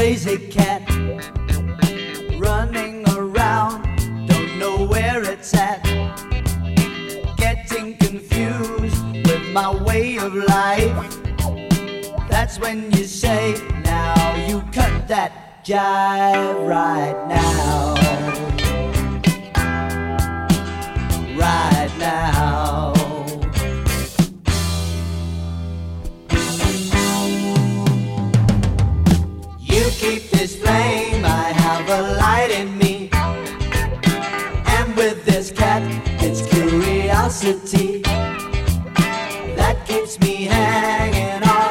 crazy cat running around, don't know where it's at, getting confused with my way of life. That's when you say, now you cut that jive right now. Right now. You keep this flame, I have a light in me, and with this cat, it's curiosity that keeps me hanging on.